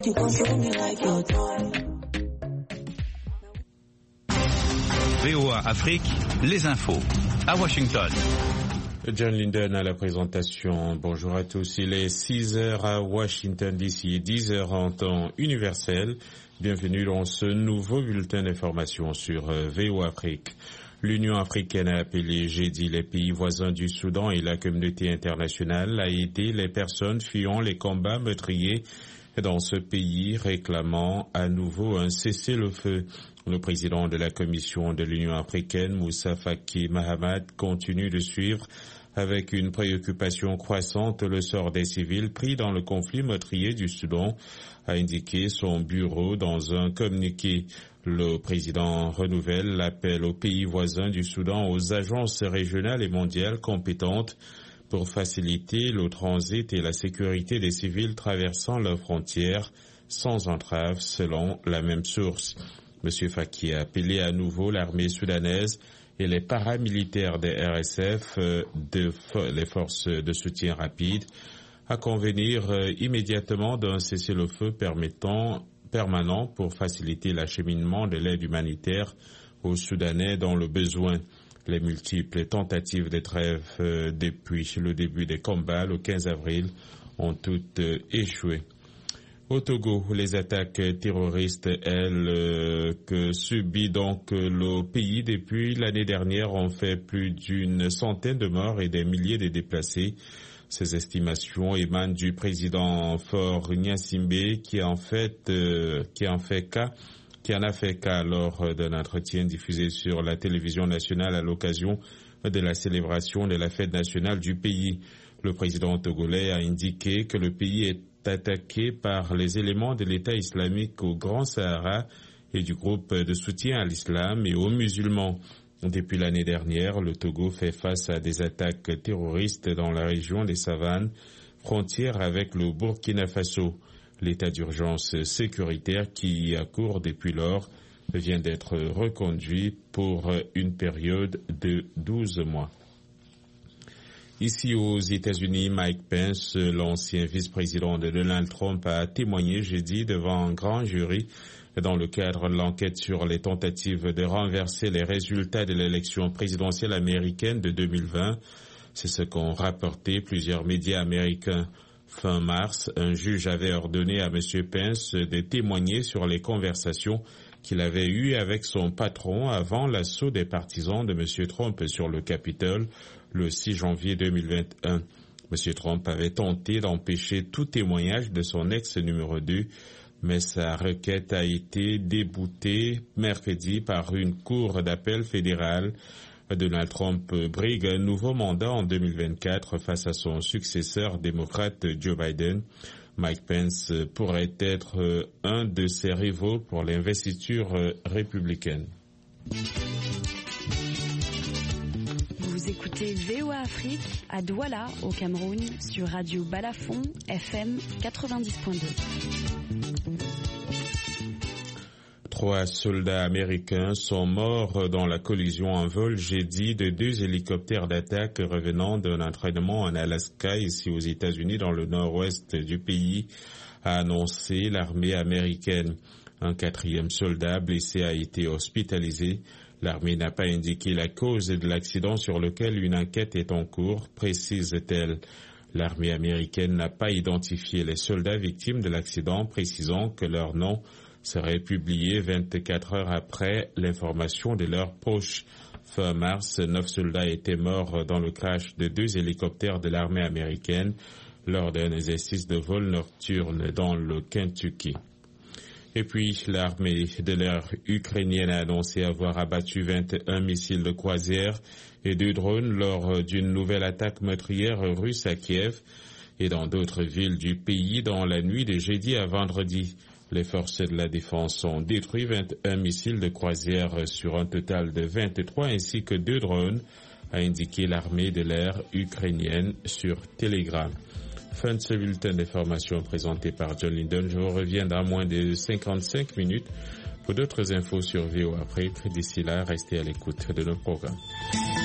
VOA Afrique, les infos. À Washington. John Linden à la présentation. Bonjour à tous. Il est 6h à Washington DC, 10h en temps universel. Bienvenue dans ce nouveau bulletin d'information sur VOA Afrique. L'Union africaine a appelé jeudi les pays voisins du Soudan et la communauté internationale à aider les personnes fuyant les combats meurtriers dans ce pays, réclamant à nouveau un cessez-le-feu. Le président de la Commission de l'Union africaine, Moussa Faki Mahamat, continue de suivre avec une préoccupation croissante le sort des civils pris dans le conflit meurtrier du Soudan, a indiqué son bureau dans un communiqué. Le président renouvelle l'appel aux pays voisins du Soudan, aux agences régionales et mondiales compétentes pour faciliter le transit et la sécurité des civils traversant leurs frontières sans entrave, selon la même source. M. Faki a appelé à nouveau l'armée soudanaise et les paramilitaires des RSF, les forces de soutien rapide, à convenir immédiatement d'un cessez-le-feu permanent pour faciliter l'acheminement de l'aide humanitaire aux Soudanais dans le besoin. Les multiples tentatives de trêve depuis le début des combats le 15 avril ont toutes échoué. Au Togo, les attaques terroristes, que subit donc le pays depuis l'année dernière, ont fait plus d'une centaine de morts et des milliers de déplacés. Ces estimations émanent du président Faure Gnassingbé qui en a fait cas lors d'un entretien diffusé sur la télévision nationale à l'occasion de la célébration de la fête nationale du pays. Le président togolais a indiqué que le pays est attaqué par les éléments de l'État islamique au Grand Sahara et du groupe de soutien à l'islam et aux musulmans. Depuis l'année dernière, le Togo fait face à des attaques terroristes dans la région des Savanes, frontière avec le Burkina Faso. L'état d'urgence sécuritaire qui y a cours depuis lors vient d'être reconduit pour une période de 12 mois. Ici aux États-Unis, Mike Pence, l'ancien vice-président de Donald Trump, a témoigné jeudi devant un grand jury dans le cadre de l'enquête sur les tentatives de renverser les résultats de l'élection présidentielle américaine de 2020. C'est ce qu'ont rapporté plusieurs médias américains. Fin mars, un juge avait ordonné à M. Pence de témoigner sur les conversations qu'il avait eues avec son patron avant l'assaut des partisans de M. Trump sur le Capitole le 6 janvier 2021. M. Trump avait tenté d'empêcher tout témoignage de son ex numéro 2, mais sa requête a été déboutée mercredi par une cour d'appel fédérale. Donald Trump brigue un nouveau mandat en 2024 face à son successeur démocrate Joe Biden. Mike Pence pourrait être un de ses rivaux pour l'investiture républicaine. Vous écoutez VOA Afrique à Douala au Cameroun sur Radio Balafon FM 90.2. 3 soldats américains sont morts dans la collision en vol jeudi de 2 hélicoptères d'attaque revenant d'un entraînement en Alaska, ici aux États-Unis, dans le nord-ouest du pays, a annoncé l'armée américaine. Un 4e soldat blessé a été hospitalisé. L'armée n'a pas indiqué la cause de l'accident sur lequel une enquête est en cours, précise-t-elle. L'armée américaine n'a pas identifié les soldats victimes de l'accident, précisant que leur nom serait publié 24 heures après l'information de leurs proches. Fin mars, 9 soldats étaient morts dans le crash de 2 hélicoptères de l'armée américaine lors d'un exercice de vol nocturne dans le Kentucky. Et puis, l'armée de l'air ukrainienne a annoncé avoir abattu 21 missiles de croisière et 2 drones lors d'une nouvelle attaque meurtrière russe à Kiev et dans d'autres villes du pays dans la nuit de jeudi à vendredi. Les forces de la défense ont détruit 21 missiles de croisière sur un total de 23 ainsi que 2 drones, a indiqué l'armée de l'air ukrainienne sur Telegram. Fin de ce bulletin d'information présenté par John Linden. Je vous reviens dans moins de 55 minutes pour d'autres infos sur VOA Afrique. D'ici là, restez à l'écoute de nos programmes.